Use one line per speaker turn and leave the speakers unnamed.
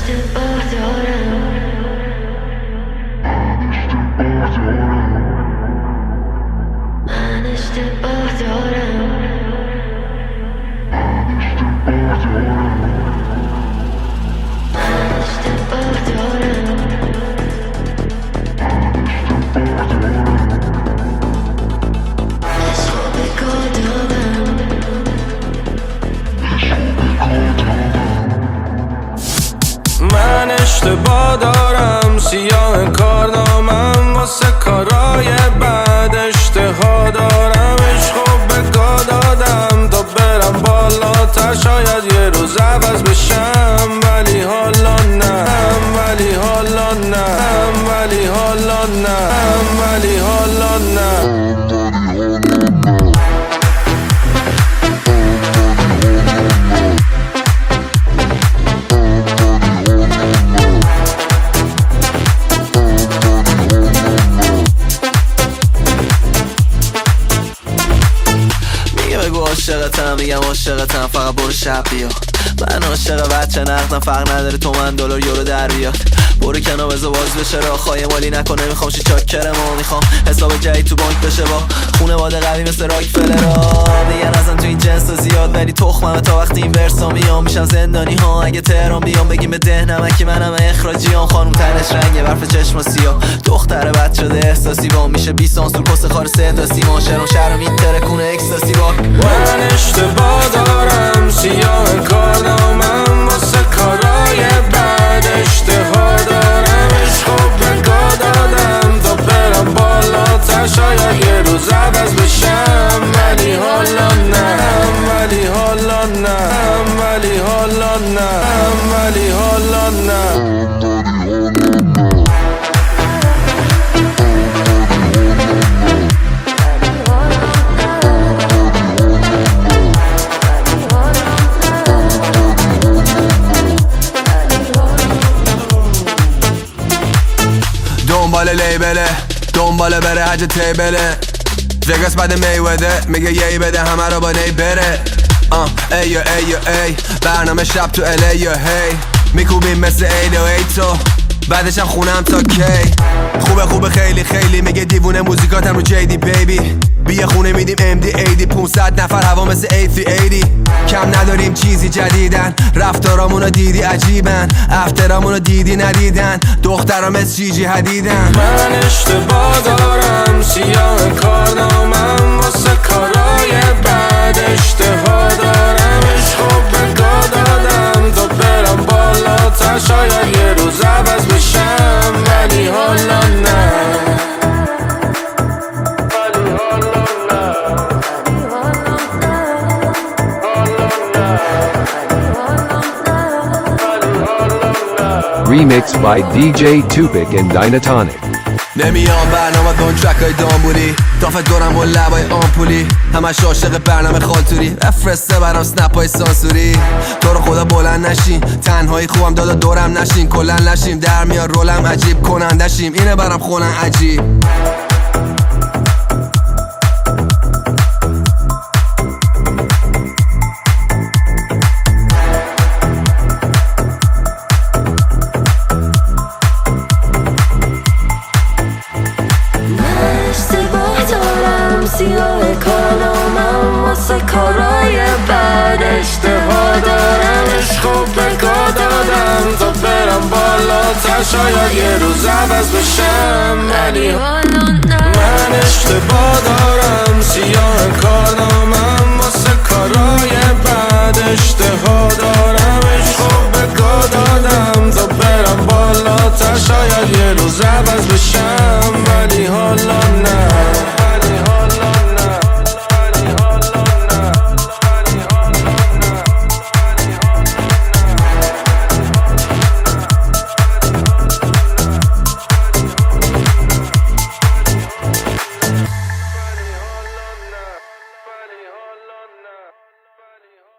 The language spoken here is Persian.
من اشتباه دارم، سیاه کارنامم واسه کارای بد. اشتها دارم، عشقو بگاه دادم تا برم بالاتر، شاید یه روز عوض بشم، ولی حالا نه، ولی حالا نه، ولی حالا نه، ولی حالا نه.
عاشقتم، میگم عاشقتم، فقط برو شب بیا. من عاشق بچه نقدم، فرق نداره تومن دلار یورو در بیاد. برو کنار بذار باز بشه راه، خواهی مالی نکنه، میخوام شی چاکرمو، میخوام حساب جدید تو بانک بشه با خونواده قوی مثل راکفلرا. میگن ازم تو این جنس زیاد، ولی تخممه تا وقتی این ورسا میام میشم زندانی ها. اگه تهران بیام بگیم به ده نمکی، منم اخراجیام. خانوم تنش رنگه، برف چشم سیاه، دختر بد شده احساسی با میشه 20 سانسور پست خار صدا سیما. شهر میترکونه اکستاسی با.
من اشتباه دارم، سیاه کارنامم واسه کارای بد. اشتها دارم، عشقو بگاه دادم تا برم بالاتر، شاید یه روز عوض بشم، ولی حالا نه، ولی حالا نه، ولی حالا نه، ولی حالا نه.
دنبال لیبله، دنبال بره حج تیبله. وگاس بعد میوده میگه یی بده همه رو با نی بره. ایو ایو ای برنامه شب تو الی یا هی میکوبیم مثل ایل و ای تو بعدش هم خونم تا کی. خوبه خوبه خیلی خیلی، میگه دیوونه موزیکاتم رو جیدی بیبی. بیا خونه میدیم MD 80 500 نفر هوا مثل A380. کم نداریم چیزی جدیدن، رفتارامونو دیدی عجیبن، افترامونو دیدی ندیدن، دخترام مثل جیجی حدیدن.
من اشتباه دارم، سیاه کارنامم واسه کارای بد. اشتها دارم، عشقو بگاه دادم تا برم بالاتر، شاید یه روز عوض بشم، ولی حالا نه، ولی حالا نه،
Remixed by DJ Tupac and Dynatonic.
نمیام برنامه دون ترکای دامبولی، دافت دورم با لبای آمپولی، همش عاشق برنامه خالتوری، بفرسته برام سنپای سانسوری. تو رو خدا بلند نشین، تنهایی خوبم دادا دورم نشین، کلن نشیم در میار رولم عجیب کنندشیم، اینه برام خونن عجیب.
سیاه کارنامم واسه کارای بد.
اشتها دارم، عشقو بگاه دادم تا برم بالاتر، شاید یه روز عوض بشم، ولی
حالا نه.
من اشتباه دارم، سیاه کارنامم